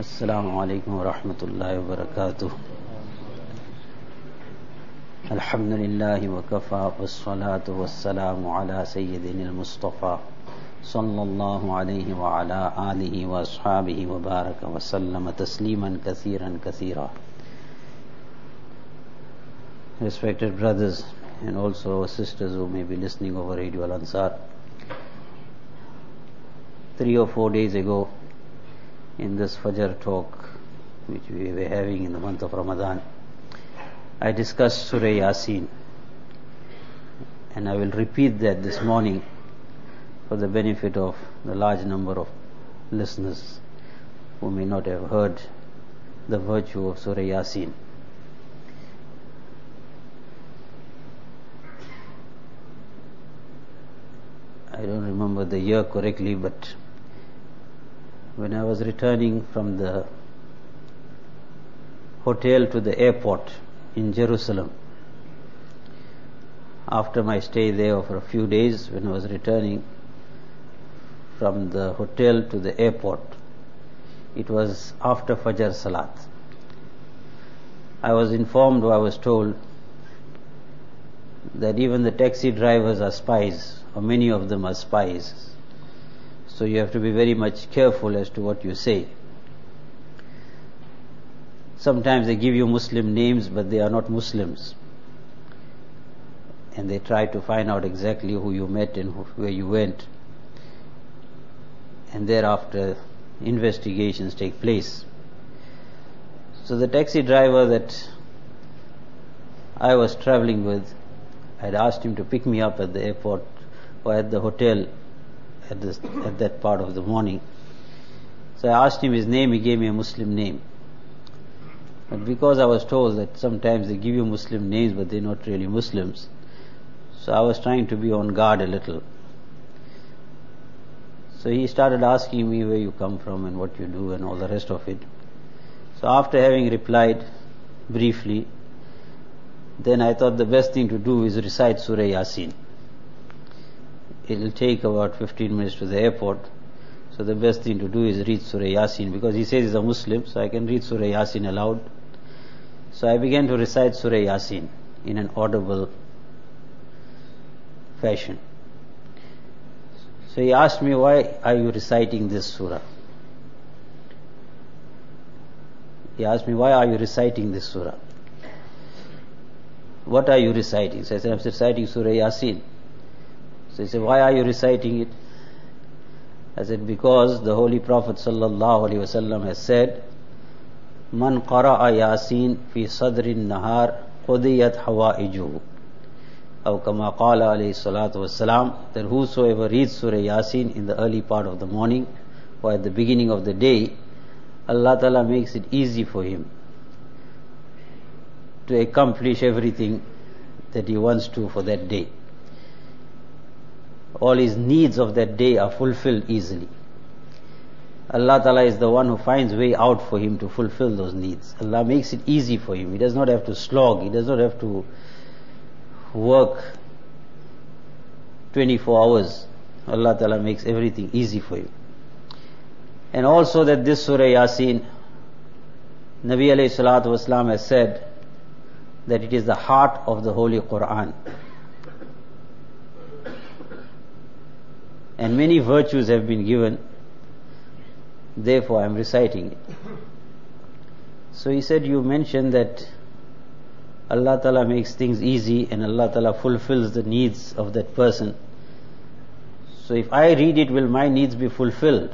Assalamu alaikum wa rahmatullahi wa barakatuh. Alhamdulillahi wa kafa wa salatu wa salamu ala sayyidina al-Mustafa sallallahu alayhi wa ala alihi wa ashabihi wa baraka wa sallama tasliman kathiran kathira. Respected brothers and also sisters who may be listening over Radio Al-Ansar, 3 or 4 days ago, in this Fajr talk which we were having in the month of Ramadan, I discussed Surah Yasin, and I will repeat that this morning for the benefit of the large number of listeners who may not have heard the virtue of Surah Yasin. I don't remember the year correctly, but when I was returning from the hotel to the airport in Jerusalem, after my stay there for a few days, when I was returning from the hotel to the airport, it was after Fajr Salat. I was informed, or I was told, that even the taxi drivers are spies, or many of them are spies. So you have to be very much careful as to what you say. Sometimes they give you Muslim names, but they are not Muslims. And they try to find out exactly who you met and where you went. And thereafter, investigations take place. So the taxi driver that I was traveling with, I had asked him to pick me up at the airport or at the hotel at that part of the morning. So I asked him his name, he gave me a Muslim name. But because I was told that sometimes they give you Muslim names but they're not really Muslims, so I was trying to be on guard a little. So he started asking me where you come from and what you do and all the rest of it. So after having replied briefly, then I thought the best thing to do is recite Surah Yasin. It will take about 15 minutes to the airport, so the best thing to do is read Surah Yasin, because he says he's a Muslim, so I can read Surah Yasin aloud. So I began to recite Surah Yasin in an audible fashion. So he asked me, why are you reciting this surah? He asked me, why are you reciting this surah? What are you reciting? So I said, I'm reciting Surah Yasin. So he said, why are you reciting it? I said, because the Holy Prophet ﷺ has said, Man qara'a Yasin fi sadrin nahar qudiyat hawaijuhu. Aw kama qala alayhi salatu wassalam, that whosoever reads Surah Yasin in the early part of the morning or at the beginning of the day, Allah Ta'ala makes it easy for him to accomplish everything that he wants to for that day. All his needs of that day are fulfilled easily. Allah Ta'ala is the one who finds way out for him to fulfill those needs. Allah makes it easy for him. He does not have to slog. He does not have to work 24 hours. Allah Ta'ala makes everything easy for him. And also that this Surah Yasin, Nabi alayhi salatu wasalam has said that it is the heart of the Holy Quran. And many virtues have been given, therefore I am reciting it. So he said, you mentioned that Allah Ta'ala makes things easy and Allah Ta'ala fulfills the needs of that person. So if I read it, will my needs be fulfilled?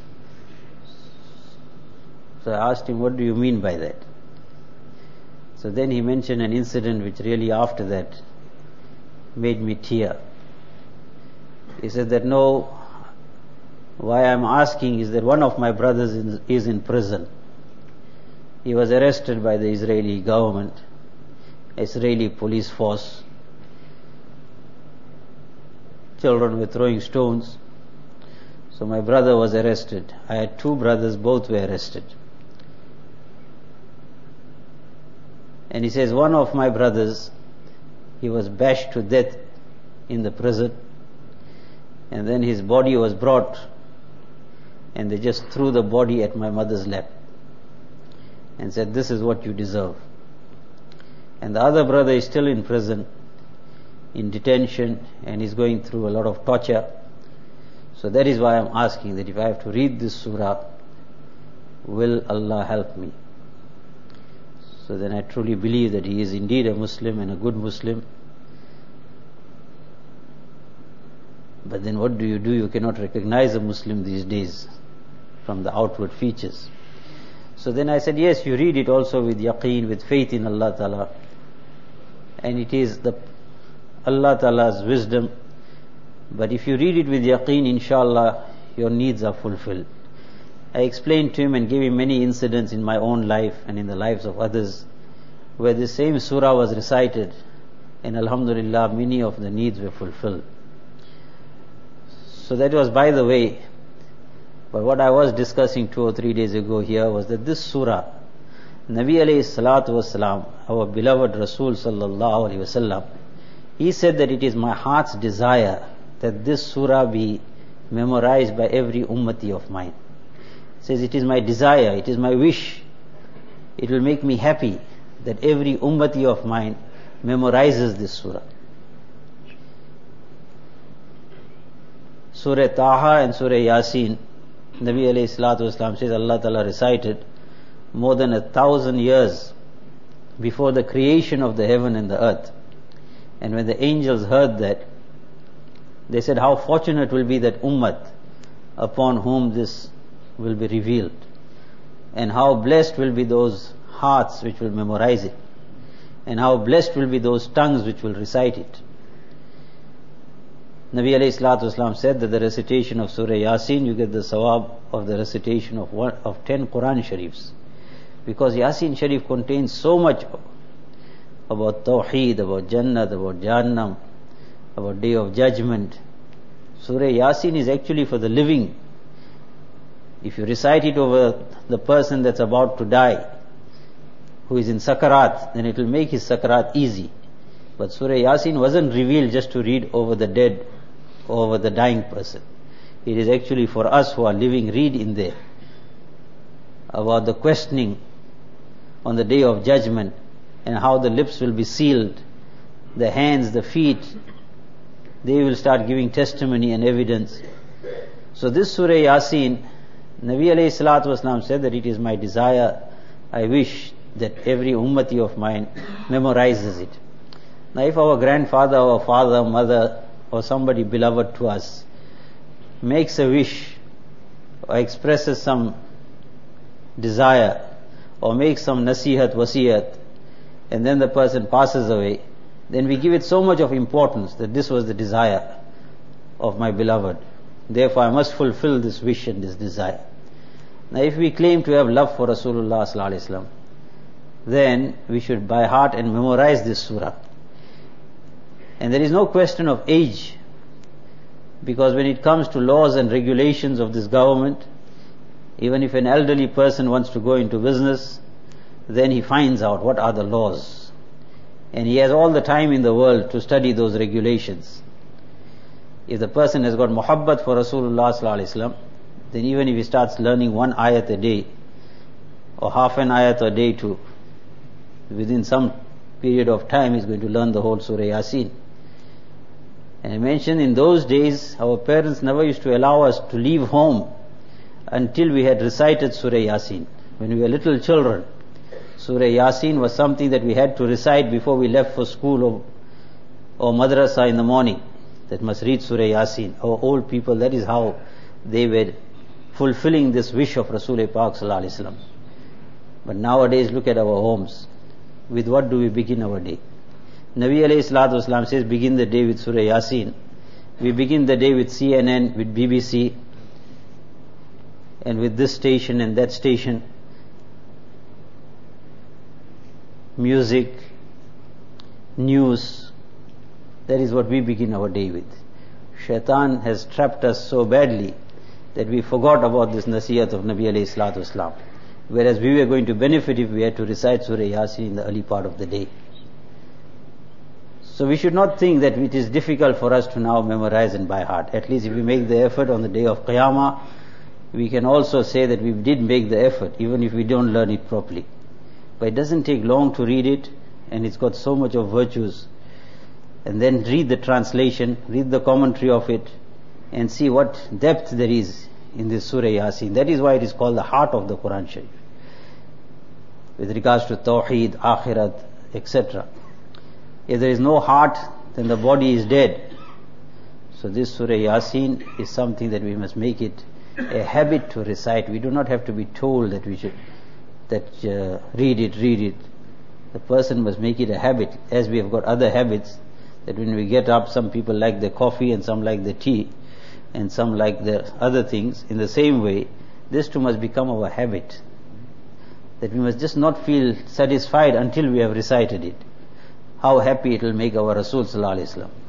So I asked him, what do you mean by that? So then he mentioned an incident which really after that made me tear. He said that no, why I'm asking is that one of my brothers is in prison. He was arrested by the Israeli government, Israeli police force. Children were throwing stones. So my brother was arrested. I had 2 brothers, both were arrested. And he says one of my brothers, he was bashed to death in the prison. And then his body was brought and they just threw the body at my mother's lap. and said, this is what you deserve. And the other brother is still in prison, in detention, and is going through a lot of torture. So that is why I am asking that if I have to read this surah, will Allah help me? So then I truly believe that he is indeed a Muslim and a good Muslim. But then what do? You cannot recognize a Muslim these days from the outward features. So then I said, yes, you read it also with yaqeen, with faith in Allah Ta'ala. And it is the Allah Ta'ala's wisdom. But if you read it with yaqeen, inshallah, your needs are fulfilled. I explained to him and gave him many incidents in my own life and in the lives of others where the same surah was recited, and alhamdulillah many of the needs were fulfilled. So that was by the way. But what I was discussing 2 or 3 days ago here was that this surah, Nabi alayhi salatu wasalam, our beloved Rasul sallallahu alayhi wasallam, he said that it is my heart's desire that this surah be memorized by every ummati of mine. Says it is my desire, it is my wish, it will make me happy that every ummati of mine memorizes this surah. Surah Taha and Surah Yasin, Nabi alayhi salatu wasalam says Allah Ta'ala recited more than 1,000 years before the creation of the heaven and the earth. And when the angels heard that, they said, how fortunate will be that ummat upon whom this will be revealed, and how blessed will be those hearts which will memorize it, and how blessed will be those tongues which will recite it. Nabi alayhi salatu wasalam said that the recitation of Surah Yasin, you get the sawab of the recitation of 10 Quran Sharifs, because Yasin Sharif contains so much about Tawheed, about Jannat, about Jahannam, about Day of Judgment. Surah Yasin is actually for the living. If you recite it over the person that's about to die, who is in Sakarat, then it will make his Sakarat easy. But Surah Yasin wasn't revealed just to read over the dead or over the dying person. It is actually for us who are living. Read in there about the questioning on the Day of Judgment, and how the lips will be sealed, the hands, the feet, they will start giving testimony and evidence. So this Surah Yasin, Nabi alayhi salatu wasalam said that it is my desire, I wish that every ummati of mine memorizes it. Now if our grandfather or father, mother or somebody beloved to us makes a wish or expresses some desire or makes some nasihat, wasiyat, and then the person passes away, then we give it so much of importance that this was the desire of my beloved. Therefore I must fulfill this wish and this desire. Now if we claim to have love for Rasulullah sallallahu alaihi wasallam, then we should by heart and memorize this surah. And there is no question of age, because when it comes to laws and regulations of this government, even if an elderly person wants to go into business, then he finds out what are the laws. And he has all the time in the world to study those regulations. If the person has got muhabbat for Rasulullah sallallahu alaihi wasallam, then even if he starts learning 1 ayat a day, or half an ayat a day too, within some period of time he's going to learn the whole Surah Yasin. And I mentioned in those days, our parents never used to allow us to leave home until we had recited Surah Yasin. When we were little children, Surah Yasin was something that we had to recite before we left for school or madrasa in the morning. That must read Surah Yasin. Our old people, that is how they were fulfilling this wish of Rasul-e Pak sallallahu alaihi wasallam. But nowadays, look at our homes. With what do we begin our day? Nabi alayhi salatu wasalam says, begin the day with Surah Yasin. We begin the day with CNN, with BBC, and with this station and that station. Music, news, that is what we begin our day with. Shaitan has trapped us so badly that we forgot about this nasiyat of Nabi alayhi salatu wasalam. Whereas we were going to benefit if we had to recite Surah Yasin in the early part of the day. So we should not think that it is difficult for us to now memorize and by heart. At least if we make the effort on the day of Qiyamah, we can also say that we did make the effort, even if we don't learn it properly. but it doesn't take long to read it, and it's got so much of virtues. And then read the translation, read the commentary of it, and see what depth there is in this Surah Yasin. That is why it is called the heart of the Quran Sharif, with regards to Tawheed, Akhirat, etc. If there is no heart, then the body is dead. So this Surah Yasin is something that we must make it a habit to recite. We do not have to be told that we should read it. The person must make it a habit, as we have got other habits, that when we get up, some people like the coffee and some like the tea and some like the other things. In the same way, this too must become our habit, that we must just not feel satisfied until we have recited it. How happy it will make our Rasul Sallallahu Alaihi Wasallam.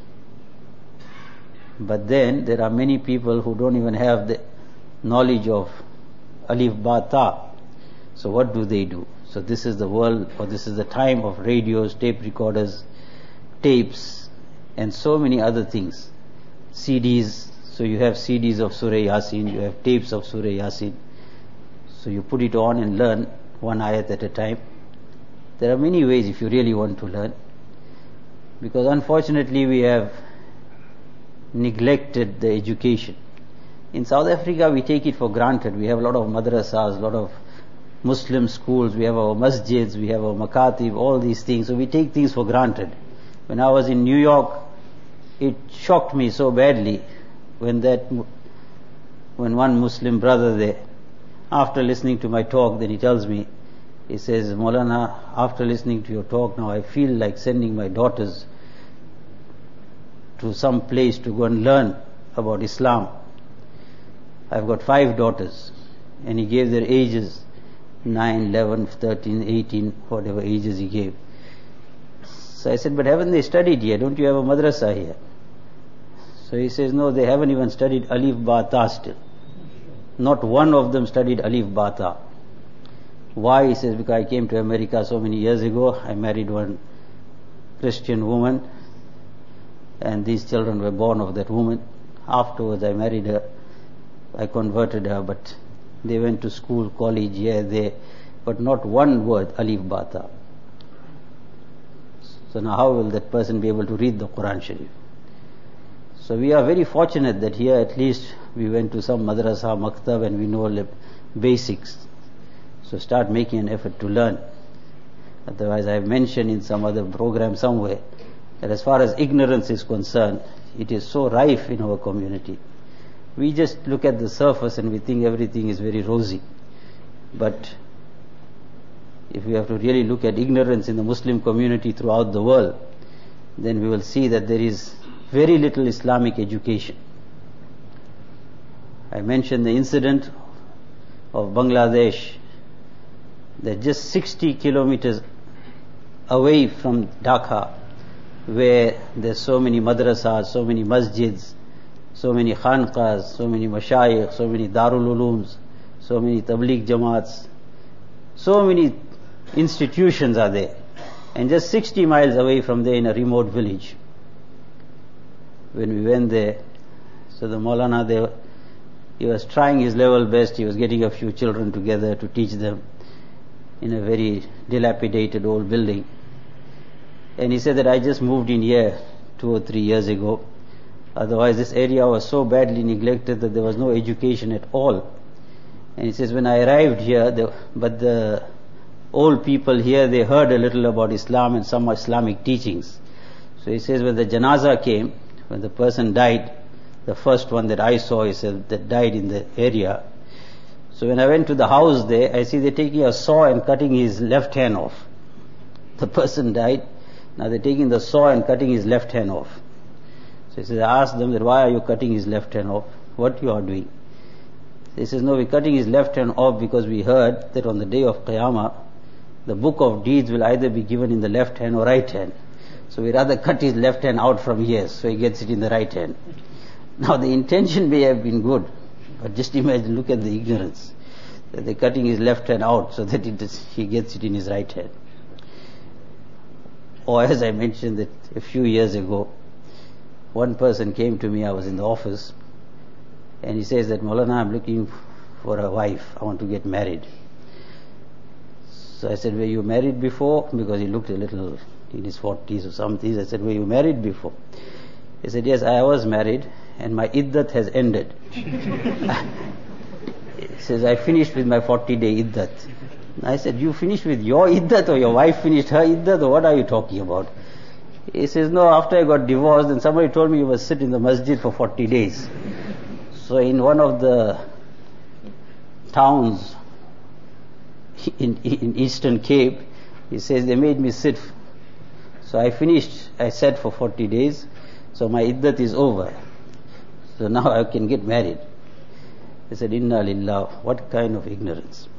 But then there are many people who don't even have the knowledge of Alif Ba Ta. So what do? So this is the world, or this is the time of radios, tape recorders, tapes, and so many other things. CDs, so you have CDs of Surah Yasin, you have tapes of Surah Yasin. So you put it on and learn one ayat at a time. There are many ways if you really want to learn, because unfortunately we have neglected the education. In South Africa we take it for granted. We have a lot of madrasas, a lot of Muslim schools, we have our masjids, we have our makatib, all these things. So we take things for granted. When I was in New York, it shocked me so badly when one Muslim brother there, after listening to my talk, then he tells me, he says, Maulana, after listening to your talk now, I feel like sending my daughters to some place to go and learn about Islam. I've got 5 daughters, and he gave their ages, 9, 11, 13, 18, whatever ages he gave. So I said, but haven't they studied here? Don't you have a madrasa here? So he says, no, they haven't even studied Alif Ba Ta still. Not one of them studied Alif Ba Ta. Why? He says, because I came to America so many years ago, I married one Christian woman, and these children were born of that woman. Afterwards I married her, I converted her, but they went to school, college, here, there, but not one word Alif Ba Ta. So now how will that person be able to read the Quran Sharif? So we are very fortunate that here at least we went to some madrasa, maktab, and we know the basics. So start making an effort to learn. Otherwise I have mentioned in some other program somewhere that as far as ignorance is concerned, it is so rife in our community. We just look at the surface and we think everything is very rosy. But if we have to really look at ignorance in the Muslim community throughout the world, then we will see that there is very little Islamic education. I mentioned the incident of Bangladesh, that just 60 kilometers away from Dhaka, where there's so many madrasas, so many masjids, so many khanqahs, so many mashayikh, so many darul ulooms, so many tabligh jamaats, so many institutions are there, and just 60 miles away from there in a remote village. When we went there, so the Maulana there, he was trying his level best. He was getting a few children together to teach them in a very dilapidated old building. And he said that I just moved in here 2 or 3 years ago. Otherwise this area was so badly neglected that there was no education at all. And he says, when I arrived here, the old people here, they heard a little about Islam and some Islamic teachings. So he says, when the janazah came, when the person died, the first one that I saw, he said, that died in the area. So when I went to the house there, I see they're taking a saw and cutting his left hand off. The person died. Now they're taking the saw and cutting his left hand off. So he says, I asked them that why are you cutting his left hand off? What you are doing? He says, no, we're cutting his left hand off because we heard that on the day of Qiyamah, the book of deeds will either be given in the left hand or right hand. So we rather cut his left hand out from here, so he gets it in the right hand. Now the intention may have been good, but just imagine, look at the ignorance. That they're cutting his left hand out so that he gets it in his right hand. Or as I mentioned that a few years ago, one person came to me, I was in the office, and he says that, Maulana, I'm looking for a wife, I want to get married. So I said, were you married before? Because he looked a little in his 40s or something. I said, were you married before? He said, yes, I was married and my iddat has ended. He says, I finished with my 40-day iddat. I said, you finished with your iddat or your wife finished her iddat or what are you talking about? He says, no, after I got divorced and somebody told me you must sit in the masjid for 40 days. So in one of the towns in Eastern Cape, he says, they made me sit. So I sat for 40 days. So my iddat is over. So now I can get married. He said, Inna lillah, what kind of ignorance.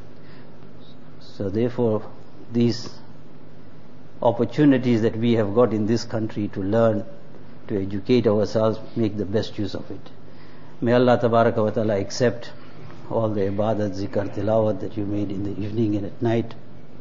So therefore, these opportunities that we have got in this country to learn, to educate ourselves, make the best use of it. May Allah Tabaraka wa Ta'ala accept all the ibadat, zikr, tilawat that you made in the evening and at night,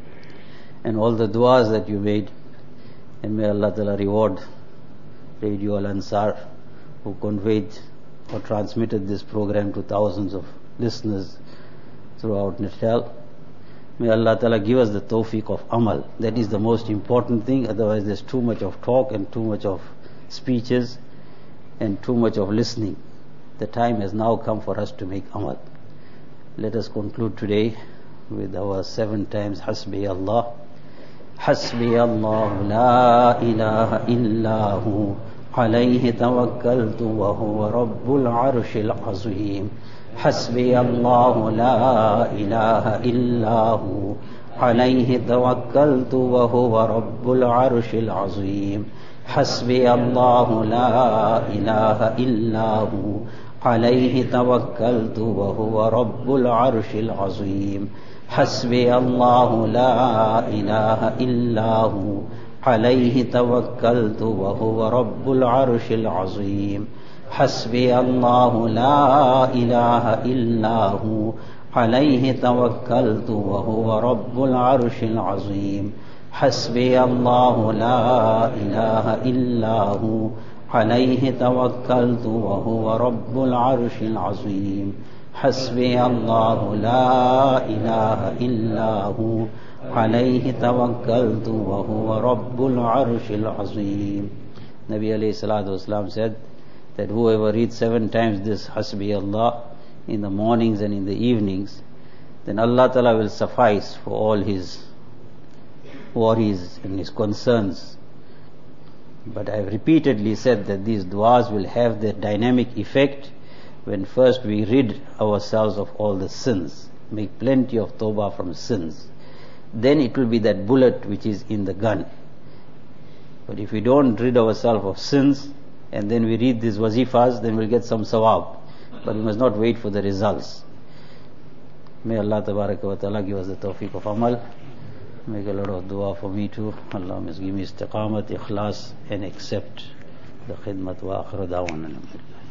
and all the du'as that you made, and may Allah Ta'ala reward Radio Al-Ansar who conveyed or transmitted this program to thousands of listeners throughout Natal. May Allah Ta'ala give us the tawfiq of amal. That is the most important thing, otherwise there's too much of talk and too much of speeches and too much of listening. The time has now come for us to make amal. Let us conclude today with our 7 times Hasbi Allah. Hasbi Allah la ilaha illahu alayhi tawakkaltu wa huwa rabbul arshil azim. Hasbi Allah la ilaha illahu alayhi tawakkaltu wa huwa rabbul arshil azim. Hasbi Allah la ilaha illahu عليه توكلت وهو رب العرش العظيم. حسبي الله لا إله إلا هو عليه توكلت وهو رب العرش العظيم. حسبي الله لا إله إلا هو عليه توكلت وهو رب العرش العظيم. حسبي الله لا إله إلا هو عليه توكلت وهو رب العرش العظيم. حسبي الله لا إله إلا هو عليه توكلت وهو رب العرش العظيم. Nabi alayhi salatu wasalam said that whoever reads 7 times this Hasbi Allah in the mornings and in the evenings, then Allah Ta'ala will suffice for all his worries and his concerns. But I have repeatedly said that these du'as will have their dynamic effect when first we rid ourselves of all the sins, make plenty of tawbah from sins. Then it will be that bullet which is in the gun. But if we don't rid ourselves of sins and then we read these wazifas, then we'll get some sawab. But we must not wait for the results. May Allah Tabaraka wa Ta'ala give us the tawfiq of amal. Make a lot of dua for me too. Allah must give me istiqamat, ikhlas, and accept the khidmat wa akhir da'wana.